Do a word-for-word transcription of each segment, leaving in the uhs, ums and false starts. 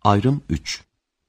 Ayrım üç.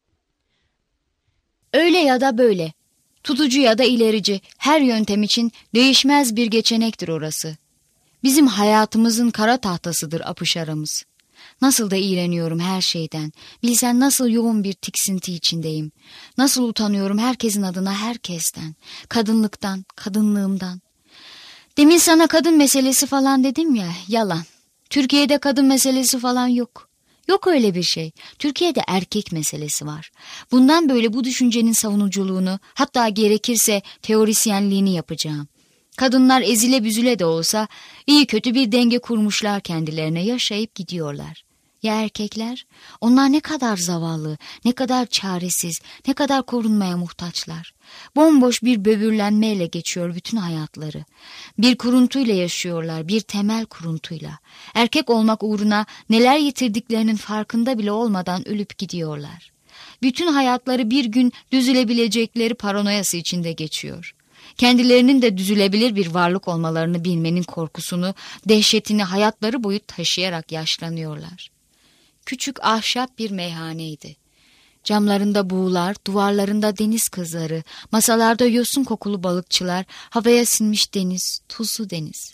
Öyle ya da böyle, tutucu ya da ilerici, her yöntem için değişmez bir geçenektir orası. Bizim hayatımızın kara tahtasıdır apış aramız. Nasıl da iğreniyorum her şeyden. Bilsen nasıl yoğun bir tiksinti içindeyim. Nasıl utanıyorum herkesin adına herkesten. Kadınlıktan, kadınlığımdan. Demin sana kadın meselesi falan dedim ya, yalan. Türkiye'de kadın meselesi falan yok. Yok öyle bir şey. Türkiye'de erkek meselesi var. Bundan böyle bu düşüncenin savunuculuğunu, hatta gerekirse teorisyenliğini yapacağım. Kadınlar ezile büzüle de olsa iyi kötü bir denge kurmuşlar kendilerine, yaşayıp gidiyorlar. Ya erkekler? Onlar ne kadar zavallı, ne kadar çaresiz, ne kadar korunmaya muhtaçlar. Bomboş bir böbürlenmeyle geçiyor bütün hayatları. Bir kuruntuyla yaşıyorlar, bir temel kuruntuyla. Erkek olmak uğruna neler yitirdiklerinin farkında bile olmadan ölüp gidiyorlar. Bütün hayatları bir gün düzülebilecekleri paranoyası içinde geçiyor. Kendilerinin de düzülebilir bir varlık olmalarını bilmenin korkusunu, dehşetini hayatları boyu taşıyarak yaşlanıyorlar. Küçük ahşap bir meyhaneydi. Camlarında buğular, duvarlarında deniz kızları, masalarda yosun kokulu balıkçılar, havaya sinmiş deniz, tuzlu deniz.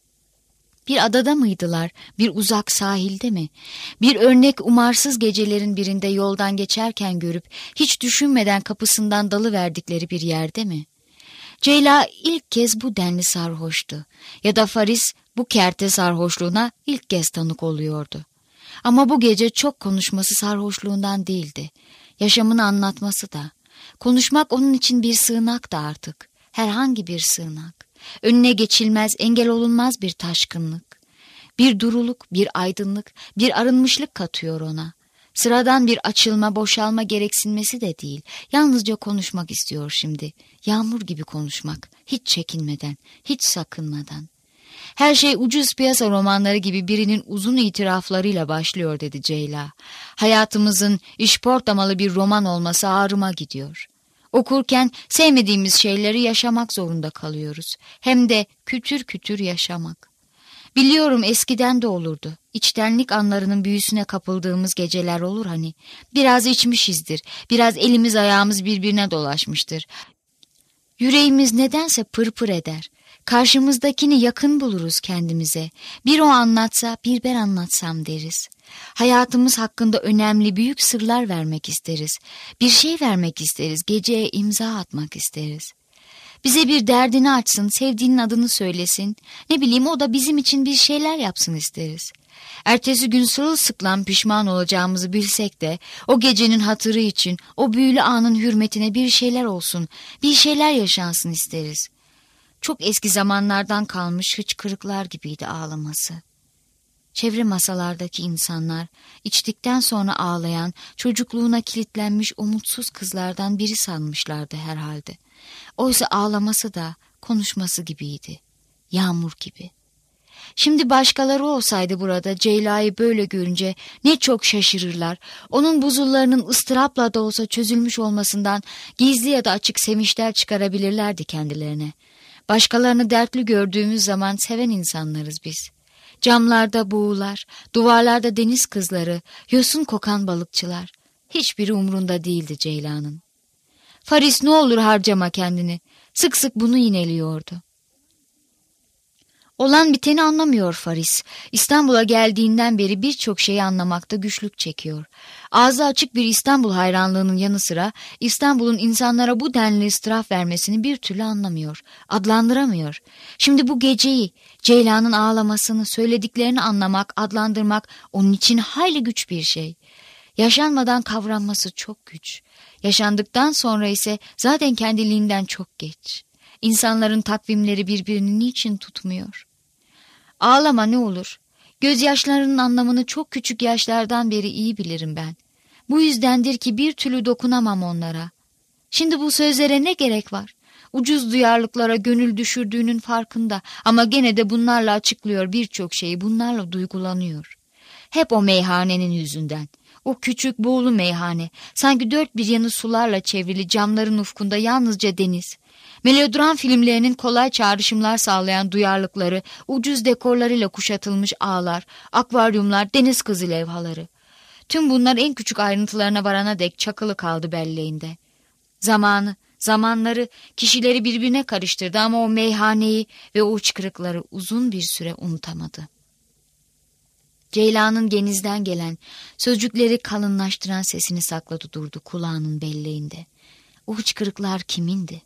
Bir adada mıydılar, bir uzak sahilde mi? Bir örnek umarsız gecelerin birinde yoldan geçerken görüp hiç düşünmeden kapısından dalıverdikleri bir yerde mi? Ceyla ilk kez bu denli sarhoştu. Ya da Faris bu kerte sarhoşluğuna ilk kez tanık oluyordu. Ama bu gece çok konuşması sarhoşluğundan değildi. Yaşamını anlatması da. Konuşmak onun için bir sığınak da artık. Herhangi bir sığınak. Önüne geçilmez, engel olunmaz bir taşkınlık. Bir duruluk, bir aydınlık, bir arınmışlık katıyor ona. Sıradan bir açılma, boşalma gereksinmesi de değil. Yalnızca konuşmak istiyor şimdi. Yağmur gibi konuşmak. Hiç çekinmeden, hiç sakınmadan. Her şey ucuz piyasa romanları gibi birinin uzun itiraflarıyla başlıyor dedi Ceyla. Hayatımızın işportamalı bir roman olması ağrıma gidiyor. Okurken sevmediğimiz şeyleri yaşamak zorunda kalıyoruz. Hem de kütür kütür yaşamak. Biliyorum eskiden de olurdu. İçtenlik anlarının büyüsüne kapıldığımız geceler olur hani. Biraz içmişizdir. Biraz elimiz ayağımız birbirine dolaşmıştır. Yüreğimiz nedense pırpır eder. Karşımızdakini yakın buluruz kendimize. Bir o anlatsa, bir ben anlatsam deriz. Hayatımız hakkında önemli büyük sırlar vermek isteriz. Bir şey vermek isteriz, geceye imza atmak isteriz. Bize bir derdini açsın, sevdiğinin adını söylesin. Ne bileyim o da bizim için bir şeyler yapsın isteriz. Ertesi gün sırılsıklam pişman olacağımızı bilsek de o gecenin hatırı için, o büyülü anın hürmetine bir şeyler olsun, bir şeyler yaşansın isteriz. Çok eski zamanlardan kalmış hıçkırıklar gibiydi ağlaması. Çevre masalardaki insanlar, içtikten sonra ağlayan, çocukluğuna kilitlenmiş umutsuz kızlardan biri sanmışlardı herhalde. Oysa ağlaması da konuşması gibiydi. Yağmur gibi. Şimdi başkaları olsaydı burada Ceyla'yı böyle görünce ne çok şaşırırlar. Onun buzullarının ıstırapla da olsa çözülmüş olmasından gizli ya da açık sevinçler çıkarabilirlerdi kendilerine. Başkalarını dertli gördüğümüz zaman seven insanlarız biz. Camlarda buğular, duvarlarda deniz kızları, yosun kokan balıkçılar. Hiçbiri umrunda değildi Ceyla'nın. Faris ne olur harcama kendini. Sık sık bunu yineliyordu. Olan biteni anlamıyor Faris. İstanbul'a geldiğinden beri birçok şeyi anlamakta güçlük çekiyor. Ağzı açık bir İstanbul hayranlığının yanı sıra İstanbul'un insanlara bu denli ıstıraf vermesini bir türlü anlamıyor. Adlandıramıyor. Şimdi bu geceyi, Ceyla'nın ağlamasını, söylediklerini anlamak, adlandırmak onun için hayli güç bir şey. Yaşanmadan kavranması çok güç. Yaşandıktan sonra ise zaten kendiliğinden çok geç. İnsanların takvimleri birbirini niçin tutmuyor? Ağlama ne olur. Gözyaşlarının anlamını çok küçük yaşlardan beri iyi bilirim ben. Bu yüzdendir ki bir türlü dokunamam onlara. Şimdi bu sözlere ne gerek var? Ucuz duyarlılıklara gönül düşürdüğünün farkında ama gene de bunlarla açıklıyor birçok şeyi, bunlarla duygulanıyor. Hep o meyhanenin yüzünden. O küçük buğulu meyhane, sanki dört bir yanı sularla çevrili, camların ufkunda yalnızca deniz. Melodram filmlerinin kolay çağrışımlar sağlayan duyarlılıkları, ucuz dekorlarıyla kuşatılmış ağlar, akvaryumlar, deniz kızı levhaları. Tüm bunlar en küçük ayrıntılarına varana dek çakılı kaldı belleğinde. Zamanı, zamanları, kişileri birbirine karıştırdı ama o meyhaneyi ve o hıçkırıkları uzun bir süre unutamadı. Ceylan'ın genizden gelen, sözcükleri kalınlaştıran sesini sakladı durdu kulağının belleğinde. O hıçkırıklar kimindi?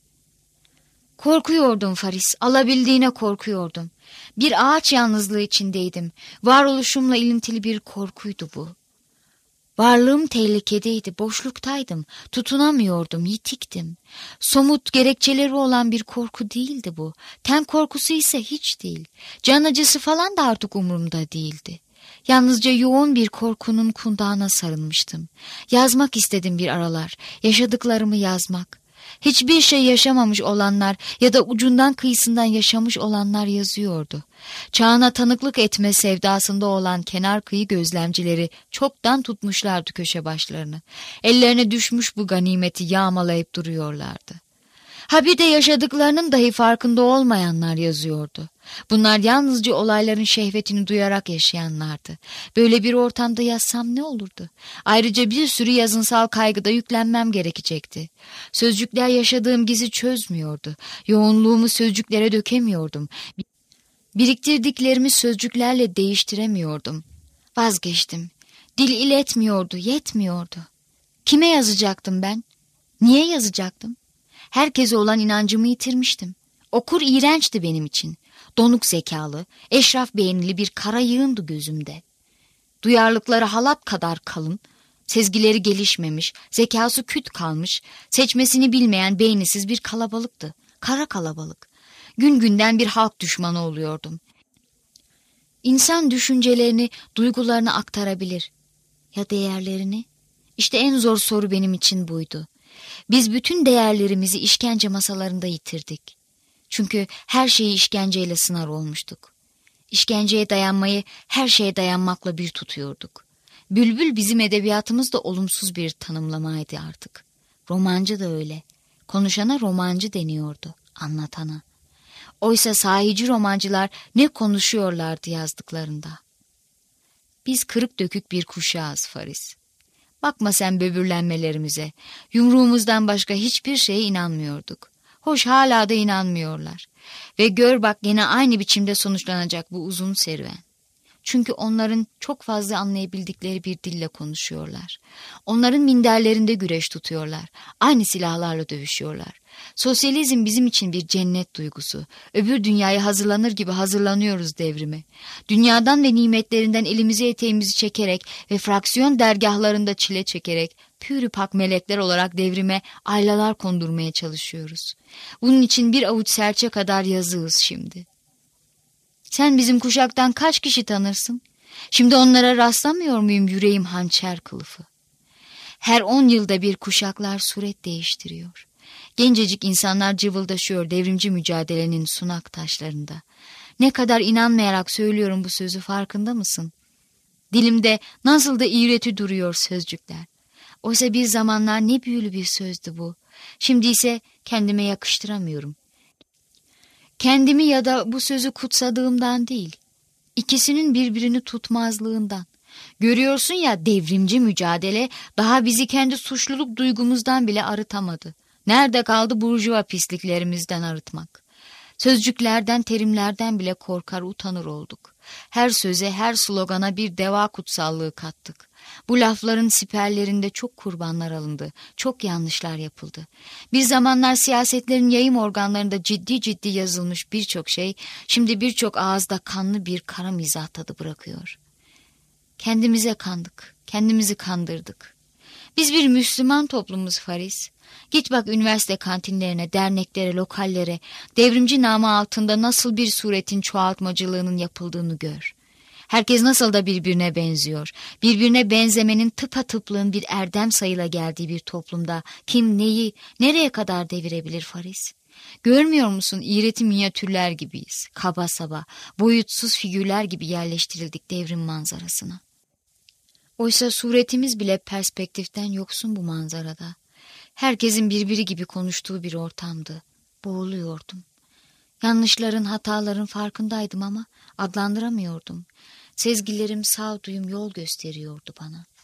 Korkuyordum Faris, alabildiğine korkuyordum. Bir ağaç yalnızlığı içindeydim. Varoluşumla ilintili bir korkuydu bu. Varlığım tehlikedeydi, boşluktaydım, tutunamıyordum, yitiktim. Somut gerekçeleri olan bir korku değildi bu. Ten korkusu ise hiç değil. Can acısı falan da artık umurumda değildi. Yalnızca yoğun bir korkunun kundağına sarılmıştım. Yazmak istedim bir aralar, yaşadıklarımı yazmak. Hiçbir şey yaşamamış olanlar ya da ucundan kıyısından yaşamış olanlar yazıyordu. Çağına tanıklık etme sevdasında olan kenar kıyı gözlemcileri çoktan tutmuşlardı köşe başlarını. Ellerine düşmüş bu ganimeti yağmalayıp duruyorlardı. Ha bir de yaşadıklarının dahi farkında olmayanlar yazıyordu. Bunlar yalnızca olayların şehvetini duyarak yaşayanlardı. Böyle bir ortamda yazsam ne olurdu? Ayrıca bir sürü yazınsal kaygıda yüklenmem gerekecekti. Sözcükler yaşadığım gizi çözmüyordu. Yoğunluğumu sözcüklere dökemiyordum. Biriktirdiklerimi sözcüklerle değiştiremiyordum. Vazgeçtim. Dil iletmiyordu, yetmiyordu. Kime yazacaktım ben? Niye yazacaktım? Herkese olan inancımı yitirmiştim. Okur iğrençti benim için. Donuk zekalı, eşraf beğenili bir kara yığındı gözümde. Duyarlılıkları halat kadar kalın, sezgileri gelişmemiş, zekası küt kalmış, seçmesini bilmeyen beynisiz bir kalabalıktı. Kara kalabalık. Gün günden bir halk düşmanı oluyordum. İnsan düşüncelerini, duygularını aktarabilir. Ya değerlerini? İşte en zor soru benim için buydu. Biz bütün değerlerimizi işkence masalarında yitirdik. Çünkü her şeyi işkenceyle sınar olmuştuk. İşkenceye dayanmayı her şeye dayanmakla bir tutuyorduk. Bülbül bizim edebiyatımızda olumsuz bir tanımlamaydı artık. Romancı da öyle. Konuşana romancı deniyordu, anlatana. Oysa sahici romancılar ne konuşuyorlardı yazdıklarında. Biz kırık dökük bir kuşağız Faris. Bakma sen böbürlenmelerimize. Yumruğumuzdan başka hiçbir şeye inanmıyorduk. Hoş hala da inanmıyorlar. Ve gör bak yine aynı biçimde sonuçlanacak bu uzun serüven. Çünkü onların çok fazla anlayabildikleri bir dille konuşuyorlar. Onların minderlerinde güreş tutuyorlar. Aynı silahlarla dövüşüyorlar. Sosyalizm bizim için bir cennet duygusu. Öbür dünyaya hazırlanır gibi hazırlanıyoruz devrime. Dünyadan ve nimetlerinden elimizi eteğimizi çekerek ve fraksiyon dergahlarında çile çekerek pürü pak melekler olarak devrime aylalar kondurmaya çalışıyoruz. Bunun için bir avuç serçe kadar yazığız şimdi. Sen bizim kuşaktan kaç kişi tanırsın? Şimdi onlara rastlamıyor muyum yüreğim hançer kılıfı? Her on yılda bir kuşaklar suret değiştiriyor. Gencecik insanlar cıvıldaşıyor devrimci mücadelenin sunak taşlarında. Ne kadar inanmayarak söylüyorum bu sözü farkında mısın? Dilimde nasıl da iğreti duruyor sözcükler. Oysa bir zamanlar ne büyülü bir sözdü bu. Şimdi ise kendime yakıştıramıyorum. Kendimi ya da bu sözü kutsadığımdan değil, ikisinin birbirini tutmazlığından. Görüyorsun ya devrimci mücadele daha bizi kendi suçluluk duygumuzdan bile arıtamadı. Nerede kaldı burjuva pisliklerimizden arıtmak? Sözcüklerden, terimlerden bile korkar, utanır olduk. Her söze, her slogana bir deva kutsallığı kattık. Bu lafların siperlerinde çok kurbanlar alındı, çok yanlışlar yapıldı. Bir zamanlar siyasetlerin yayım organlarında ciddi ciddi yazılmış birçok şey, şimdi birçok ağızda kanlı bir kara mizah tadı bırakıyor. Kendimize kandık, kendimizi kandırdık. Biz bir Müslüman toplumuz Faris. Git bak üniversite kantinlerine, derneklere, lokallere, devrimci namı altında nasıl bir suretin çoğaltmacılığının yapıldığını gör. Herkes nasıl da birbirine benziyor. Birbirine benzemenin tıpatıplığın bir erdem sayıla geldiği bir toplumda kim neyi, nereye kadar devirebilir Faris? Görmüyor musun iğreti minyatürler gibiyiz. Kaba saba, boyutsuz figürler gibi yerleştirildik devrim manzarasına. Oysa suretimiz bile perspektiften yoksun bu manzarada. Herkesin birbiri gibi konuştuğu bir ortamdı. Boğuluyordum. Yanlışların, hataların farkındaydım ama adlandıramıyordum. Sezgilerim, sağduyum yol gösteriyordu bana.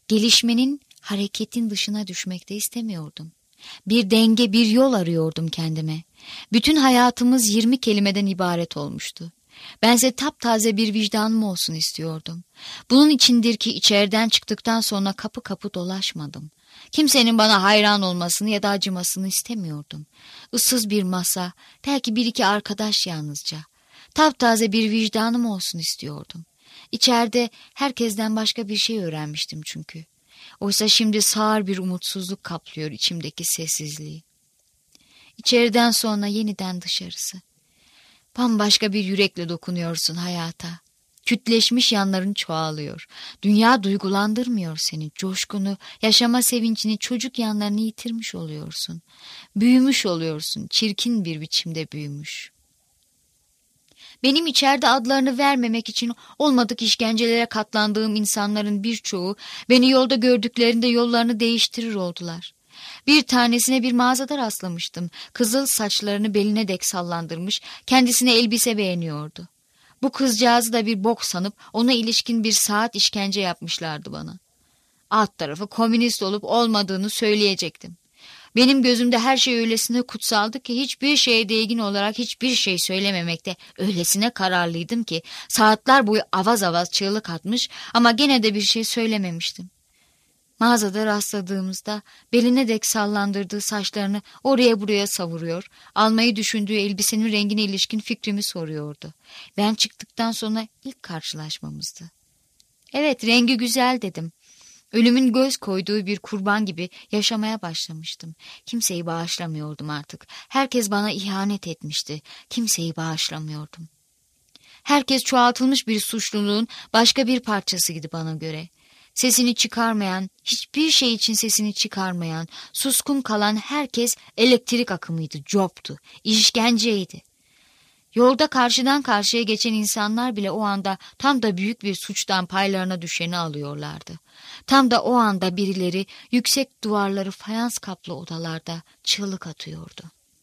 Gelişmenin, hareketin dışına düşmek de istemiyordum. Bir denge, bir yol arıyordum kendime. Bütün hayatımız yirmi kelimeden ibaret olmuştu. Bense taptaze bir vicdanım olsun istiyordum. Bunun içindir ki içeriden çıktıktan sonra kapı kapı dolaşmadım. Kimsenin bana hayran olmasını ya da acımasını istemiyordum. Issız bir masa, belki bir iki arkadaş yalnızca. Taptaze bir vicdanım olsun istiyordum. İçeride herkesten başka bir şey öğrenmiştim çünkü. Oysa şimdi sağır bir umutsuzluk kaplıyor içimdeki sessizliği. İçeriden sonra yeniden dışarısı. Bambaşka bir yürekle dokunuyorsun hayata. Kütleşmiş yanların çoğalıyor. Dünya duygulandırmıyor seni. Coşkunu, yaşama sevincini, çocuk yanlarını yitirmiş oluyorsun. Büyümüş oluyorsun. Çirkin bir biçimde büyümüş. Benim içeride adlarını vermemek için olmadık işkencelere katlandığım insanların birçoğu beni yolda gördüklerinde yollarını değiştirir oldular. Bir tanesine bir mağazada rastlamıştım. Kızıl saçlarını beline dek sallandırmış, kendisine elbise beğeniyordu. Bu kızcağızı da bir bok sanıp ona ilişkin bir saat işkence yapmışlardı bana. Alt tarafı komünist olup olmadığını söyleyecektim. Benim gözümde her şey öylesine kutsaldı ki hiçbir şeye değgin olarak hiçbir şey söylememekte öylesine kararlıydım ki saatler boyu avaz avaz çığlık atmış ama gene de bir şey söylememiştim. Mağazada rastladığımızda beline dek sallandırdığı saçlarını oraya buraya savuruyor, almayı düşündüğü elbisenin rengine ilişkin fikrimi soruyordu. Ben çıktıktan sonra ilk karşılaşmamızdı. Evet, rengi güzel dedim. Ölümün göz koyduğu bir kurban gibi yaşamaya başlamıştım. Kimseyi bağışlamıyordum artık. Herkes bana ihanet etmişti. Kimseyi bağışlamıyordum. Herkes çoğaltılmış bir suçluluğun başka bir parçasıydı bana göre. Sesini çıkarmayan, hiçbir şey için sesini çıkarmayan, suskun kalan herkes elektrik akımıydı, coptu, işkenceydi. Yolda karşıdan karşıya geçen insanlar bile o anda tam da büyük bir suçtan paylarına düşeni alıyorlardı. Tam da o anda birileri yüksek duvarları fayans kaplı odalarda çığlık atıyordu.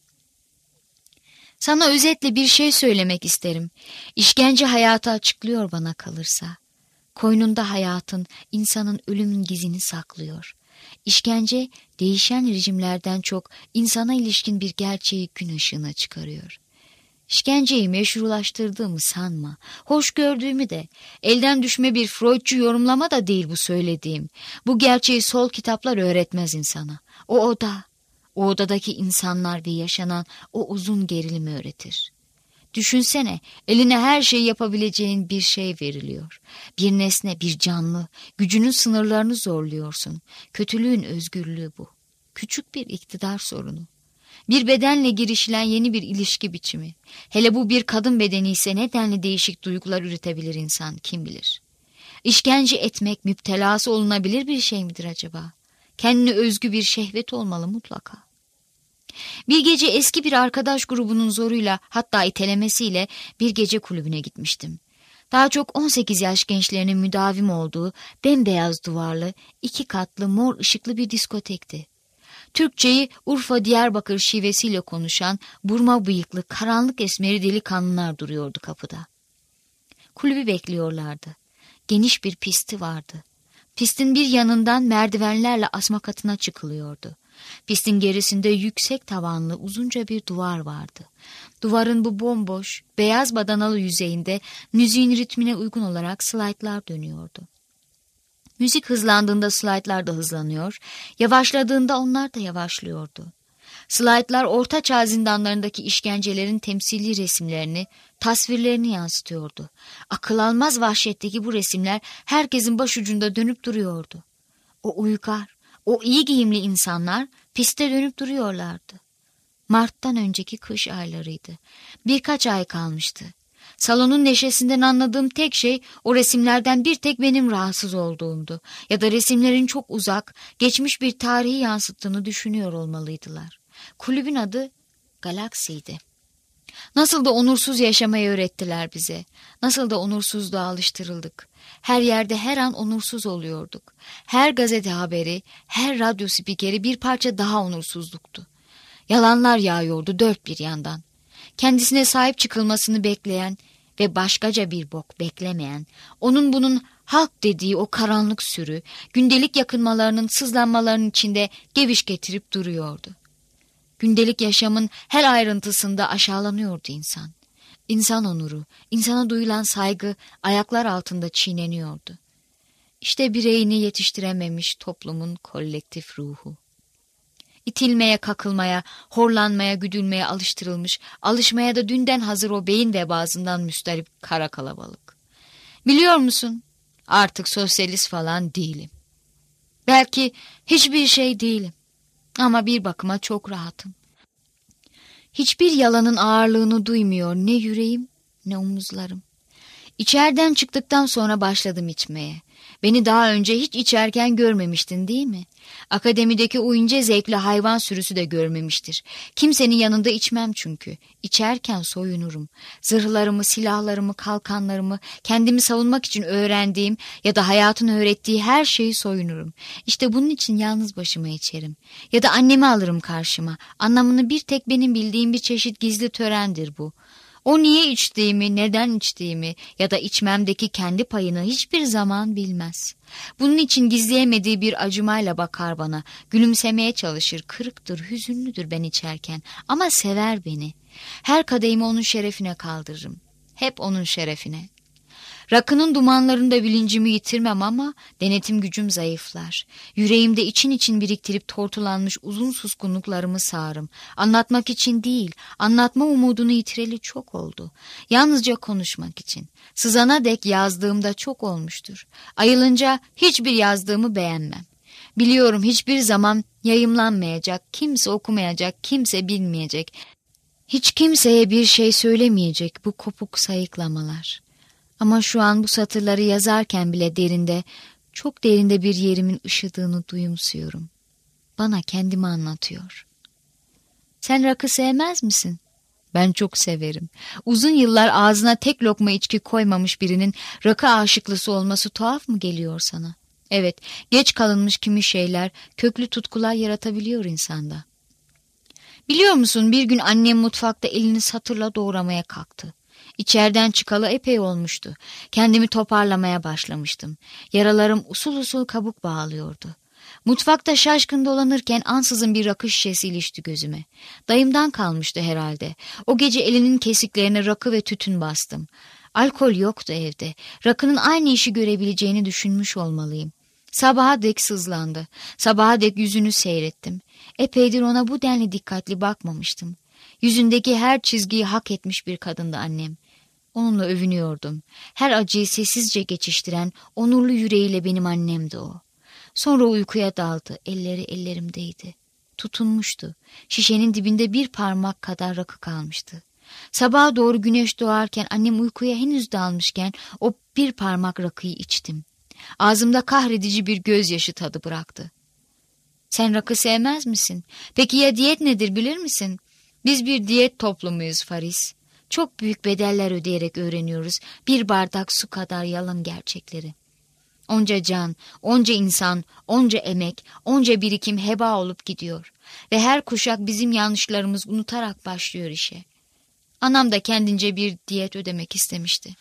Sana özetle bir şey söylemek isterim. İşkence hayatı açıklıyor bana kalırsa. Koynunda hayatın, insanın ölümün gizini saklıyor. İşkence değişen rejimlerden çok insana ilişkin bir gerçeği gün ışığına çıkarıyor. İşkenceyi meşrulaştırdığımı sanma. Hoş gördüğümü de, elden düşme bir Freudçu yorumlama da değil bu söylediğim. Bu gerçeği sol kitaplar öğretmez insana. O oda, o odadaki insanlar ve yaşanan o uzun gerilimi öğretir. Düşünsene, eline her şeyi yapabileceğin bir şey veriliyor. Bir nesne, bir canlı, gücünün sınırlarını zorluyorsun. Kötülüğün özgürlüğü bu. Küçük bir iktidar sorunu. Bir bedenle girişilen yeni bir ilişki biçimi. Hele bu bir kadın bedeni ise ne denli değişik duygular üretebilir insan, kim bilir. İşkence etmek müptelası olunabilir bir şey midir acaba? Kendine özgü bir şehvet olmalı mutlaka. Bir gece eski bir arkadaş grubunun zoruyla, hatta itelemesiyle bir gece kulübüne gitmiştim. Daha çok on sekiz yaş gençlerinin müdavim olduğu bembeyaz duvarlı, iki katlı mor ışıklı bir diskotekti. Türkçeyi Urfa Diyarbakır şivesiyle konuşan burma bıyıklı karanlık esmeri delikanlılar duruyordu kapıda. Kulübü bekliyorlardı. Geniş bir pisti vardı. Pistin bir yanından merdivenlerle asma katına çıkılıyordu. Pistin gerisinde yüksek tavanlı uzunca bir duvar vardı. Duvarın bu bomboş, beyaz badanalı yüzeyinde müziğin ritmine uygun olarak slaytlar dönüyordu. Müzik hızlandığında slaytlar da hızlanıyor, yavaşladığında onlar da yavaşlıyordu. Slaytlar ortaçağ zindanlarındaki işkencelerin temsili resimlerini, tasvirlerini yansıtıyordu. Akıl almaz vahşetteki bu resimler herkesin başucunda dönüp duruyordu. O uygar, o iyi giyimli insanlar piste dönüp duruyorlardı. Mart'tan önceki kış aylarıydı. Birkaç ay kalmıştı. Salonun neşesinden anladığım tek şey o resimlerden bir tek benim rahatsız olduğumdu. Ya da resimlerin çok uzak, geçmiş bir tarihi yansıttığını düşünüyor olmalıydılar. Kulübün adı Galaksiydi. Nasıl da onursuz yaşamayı öğrettiler bize. Nasıl da onursuzluğa alıştırıldık. Her yerde her an onursuz oluyorduk. Her gazete haberi, her radyo spikeri bir parça daha onursuzluktu. Yalanlar yağıyordu dört bir yandan. Kendisine sahip çıkılmasını bekleyen ve başkaca bir bok beklemeyen, onun bunun Halk dediği o karanlık sürü, gündelik yakınmalarının, sızlanmalarının içinde geviş getirip duruyordu. Gündelik yaşamın her ayrıntısında aşağılanıyordu insan. İnsan onuru, insana duyulan saygı ayaklar altında çiğneniyordu. İşte bireyini yetiştirememiş toplumun kolektif ruhu. İtilmeye, kakılmaya, horlanmaya, güdülmeye alıştırılmış, alışmaya da dünden hazır o beyin vebasından müsterip kara kalabalık. Biliyor musun? Artık sosyalist falan değilim. Belki hiçbir şey değilim. Ama bir bakıma çok rahatım. Hiçbir yalanın ağırlığını duymuyor ne yüreğim ne omuzlarım. İçeriden çıktıktan sonra başladım içmeye. Beni daha önce hiç içerken görmemiştin değil mi? Akademideki o ince zevkli hayvan sürüsü de görmemiştir. Kimsenin yanında içmem çünkü. İçerken soyunurum. Zırhlarımı, silahlarımı, kalkanlarımı, kendimi savunmak için öğrendiğim ya da hayatın öğrettiği her şeyi soyunurum. İşte bunun için yalnız başıma içerim. Ya da annemi alırım karşıma. Anlamını bir tek benim bildiğim bir çeşit gizli törendir bu. O niye içtiğimi, neden içtiğimi ya da içmemdeki kendi payını hiçbir zaman bilmez. Bunun için gizleyemediği bir acımayla bakar bana, gülümsemeye çalışır, kırıktır, hüzünlüdür ben içerken ama sever beni. Her kadehimi onun şerefine kaldırırım, hep onun şerefine. Rakının dumanlarında bilincimi yitirmem ama denetim gücüm zayıflar. Yüreğimde için için biriktirip tortulanmış uzun suskunluklarımı sağarım. Anlatmak için değil, anlatma umudunu yitireli çok oldu. Yalnızca konuşmak için. Sızana dek yazdığımda çok olmuştur. Ayılınca hiçbir yazdığımı beğenmem. Biliyorum hiçbir zaman yayımlanmayacak, kimse okumayacak, kimse bilmeyecek. Hiç kimseye bir şey söylemeyecek bu kopuk sayıklamalar. Ama şu an bu satırları yazarken bile derinde, çok derinde bir yerimin ışıdığını duyumsuyorum. Bana kendimi anlatıyor. Sen rakı sevmez misin? Ben çok severim. Uzun yıllar ağzına tek lokma içki koymamış birinin rakı aşıklısı olması tuhaf mı geliyor sana? Evet, geç kalınmış kimi şeyler köklü tutkular yaratabiliyor insanda. Biliyor musun bir gün annem mutfakta elini satırla doğramaya kalktı. İçeriden çıkalı epey olmuştu. Kendimi toparlamaya başlamıştım. Yaralarım usul usul kabuk bağlıyordu. Mutfakta şaşkın dolanırken ansızın bir rakı şişesi ilişti gözüme. Dayımdan kalmıştı herhalde. O gece elinin kesiklerine rakı ve tütün bastım. Alkol yoktu evde. Rakının aynı işi görebileceğini düşünmüş olmalıyım. Sabaha dek sızlandı. Sabaha dek yüzünü seyrettim. Epeydir ona bu denli dikkatli bakmamıştım. Yüzündeki her çizgiyi hak etmiş bir kadındı annem. Onunla övünüyordum. Her acıyı sessizce geçiştiren onurlu yüreğiyle benim annemdi o. Sonra uykuya daldı. Elleri ellerimdeydi. Tutunmuştu. Şişenin dibinde bir parmak kadar rakı kalmıştı. Sabaha doğru güneş doğarken annem uykuya henüz dalmışken o bir parmak rakıyı içtim. Ağzımda kahredici bir gözyaşı tadı bıraktı. Sen rakı sevmez misin? Peki ya diyet nedir bilir misin? Biz bir diyet toplumuyuz Faris. Çok büyük bedeller ödeyerek öğreniyoruz bir bardak su kadar yalan gerçekleri. Onca can, onca insan, onca emek, onca birikim heba olup gidiyor. Ve her kuşak bizim yanlışlarımızı unutarak başlıyor işe. Anam da kendince bir diyet ödemek istemişti.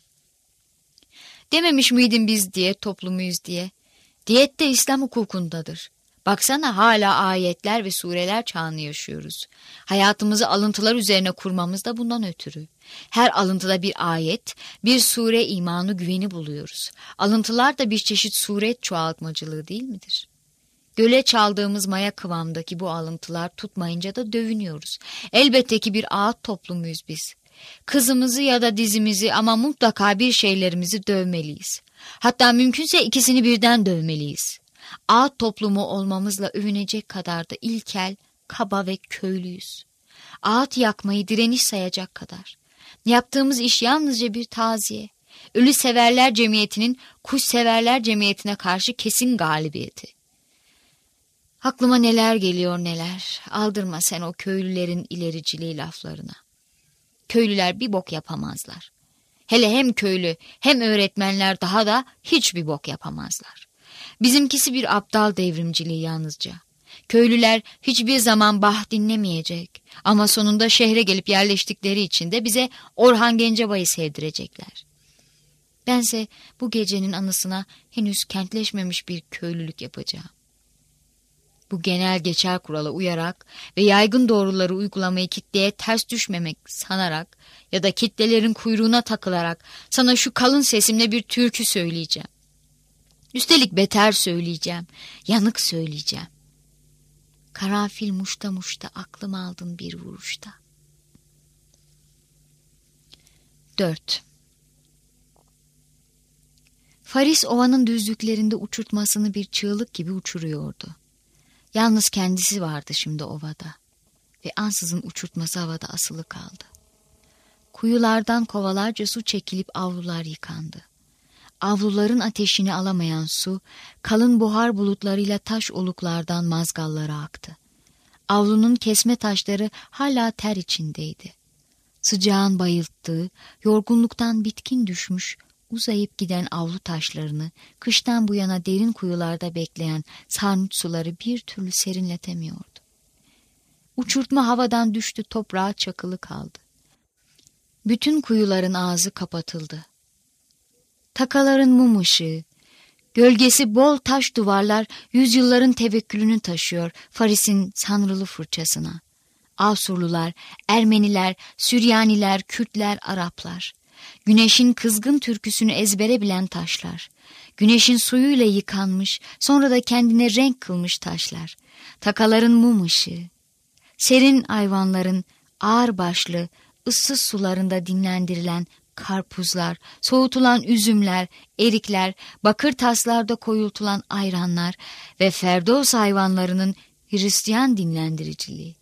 Dememiş miydin biz diyet toplumuyuz diye? Diyet de İslam hukukundadır. Baksana hala ayetler ve sureler çağını yaşıyoruz. Hayatımızı alıntılar üzerine kurmamız da bundan ötürü. Her alıntıda bir ayet, bir sure imanı güveni buluyoruz. Alıntılar da bir çeşit suret çoğaltmacılığı değil midir? Göle çaldığımız maya kıvamdaki bu alıntılar tutmayınca da dövünüyoruz. Elbette ki bir ağıt toplumuyuz biz. Kızımızı ya da dizimizi ama mutlaka bir şeylerimizi dövmeliyiz. Hatta mümkünse ikisini birden dövmeliyiz. Ağıt toplumu olmamızla övünecek kadar da ilkel, kaba ve köylüyüz. Ağıt yakmayı direniş sayacak kadar. Yaptığımız iş yalnızca bir taziye. Ölü severler cemiyetinin kuş severler cemiyetine karşı kesin galibiyeti. Aklıma neler geliyor neler. Aldırma sen o köylülerin ilericiliği laflarına. Köylüler bir bok yapamazlar. Hele hem köylü hem öğretmenler daha da hiçbir bok yapamazlar. Bizimkisi bir aptal devrimciliği yalnızca. Köylüler hiçbir zaman bah dinlemeyecek ama sonunda şehre gelip yerleştikleri için de bize Orhan Gencebay'ı sevdirecekler. Bense bu gecenin anısına henüz kentleşmemiş bir köylülük yapacağım. Bu genel geçer kurala uyarak ve yaygın doğruları uygulamayı kitleye ters düşmemek sanarak ya da kitlelerin kuyruğuna takılarak sana şu kalın sesimle bir türkü söyleyeceğim. Üstelik beter söyleyeceğim, yanık söyleyeceğim. Karanfil muşta muşta aklım aldın bir vuruşta. dört. Faris ovanın düzlüklerinde uçurtmasını bir çığlık gibi uçuruyordu. Yalnız kendisi vardı şimdi ovada ve ansızın uçurtması havada asılı kaldı. Kuyulardan kovalarca su çekilip avlular yıkandı. Avluların ateşini alamayan su, kalın buhar bulutlarıyla taş oluklardan mazgallara aktı. Avlunun kesme taşları hala ter içindeydi. Sıcağın bayılttığı, yorgunluktan bitkin düşmüş, uzayıp giden avlu taşlarını, kıştan bu yana derin kuyularda bekleyen sarnıç suları bir türlü serinletemiyordu. Uçurtma havadan düştü, toprağa çakılı kaldı. Bütün kuyuların ağzı kapatıldı. Takaların mum ışığı, gölgesi bol taş duvarlar yüzyılların tevekkülünü taşıyor Faris'in sanrılı fırçasına. Asurlular, Ermeniler, Süryaniler, Kürtler, Araplar. Güneşin kızgın türküsünü ezbere bilen taşlar. Güneşin suyuyla yıkanmış, sonra da kendine renk kılmış taşlar. Takaların mum ışığı. Serin ayvanların ağır başlı, ıssız sularında dinlendirilen karpuzlar, soğutulan üzümler, erikler, bakır taslarda koyultulan ayranlar ve Ferdos hayvanlarının Hristiyan dinlendiriciliği.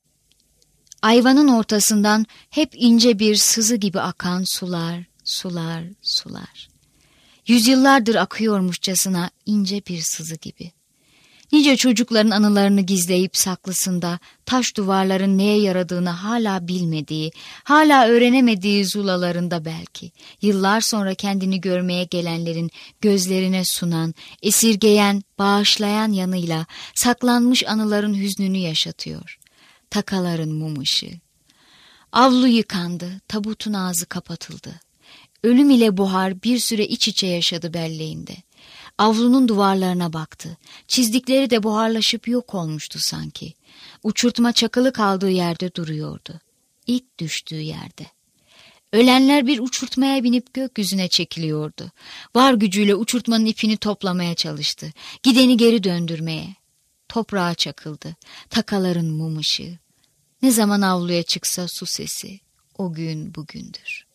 Ayvanın ortasından hep ince bir sızı gibi akan sular, sular, sular. Yüzyıllardır akıyormuşçasına ince bir sızı gibi. Nice çocukların anılarını gizleyip saklısında, taş duvarların neye yaradığını hala bilmediği, hala öğrenemediği zulalarında belki, yıllar sonra kendini görmeye gelenlerin gözlerine sunan, esirgeyen, bağışlayan yanıyla saklanmış anıların hüznünü yaşatıyor. Takaların mum ışığı. Avlu yıkandı, tabutun ağzı kapatıldı. Ölüm ile buhar bir süre iç içe yaşadı belleğinde. Avlunun duvarlarına baktı. Çizdikleri de buharlaşıp yok olmuştu sanki. Uçurtma çakılı kaldığı yerde duruyordu. İlk düştüğü yerde. Ölenler bir uçurtmaya binip gökyüzüne çekiliyordu. Var gücüyle uçurtmanın ipini toplamaya çalıştı. Gideni geri döndürmeye. Toprağa çakıldı. Takaların mum ışığı. Ne zaman avluya çıksa su sesi. O gün bugündür.